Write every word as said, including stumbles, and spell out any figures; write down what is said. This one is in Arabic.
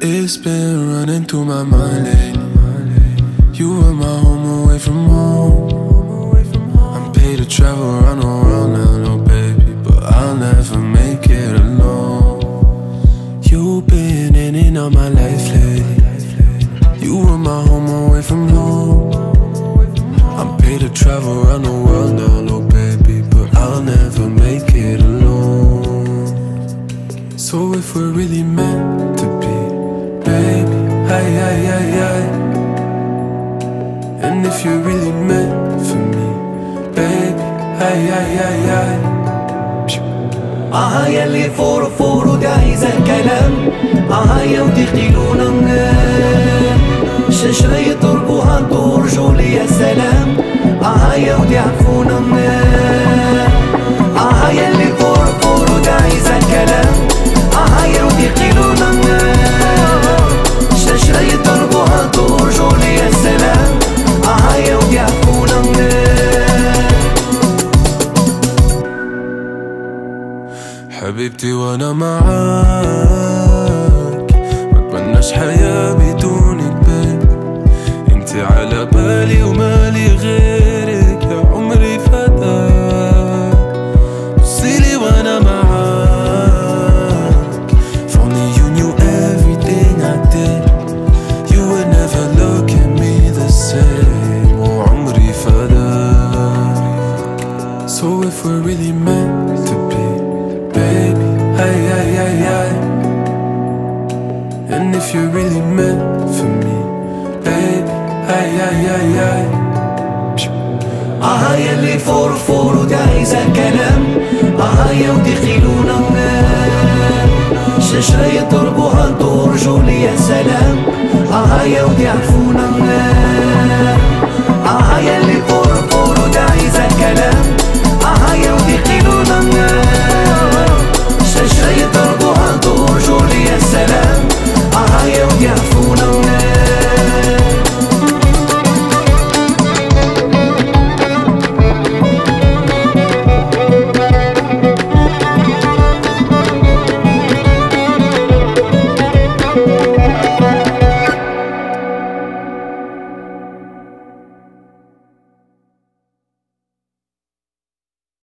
It's been running through my mind lately. You were my home away from home. I'm paid to travel around the world now, no baby, but I'll never make it alone. You've been in and out my life lately. You were my home away from home. I'm paid to travel around the world now, no baby, but I'll never make it alone. So if we're really meant to be, baby, hi, hi, hi, hi. And if you're really meant for me, baby, hi, hi, hi, hi. آها يلي فورو فورو دايز الكلام، آها يودي قيلونا شجرة يضربوها ترجوا لي السلام، آها يودي عفونا آها يلي فورو فورو دايز الكلام، آها يودي قيلونا شجرة يضربوها ترجوا لي السلام، آها يودي عفونا. حبيبتي وانا معاك متمناش حياة بدونك بيك. انتي على بالي ومالي غيرك يا عمري فداك. بصيلي وانا معاك If only you knew everything I did, you would never look at me the same. وعمري فداك. So if we're really meant to be, baby, hi, hi, hi, hi. And if you're really meant for me, baby, hi, hi, hi, hi. آها يلي فورو فورو دايز الكلام، آها يودي قيلونا شجرة يضربوها ترجوا لي السلام، آها يودي عفونا آها يلي فورو فورو دايز الكلام.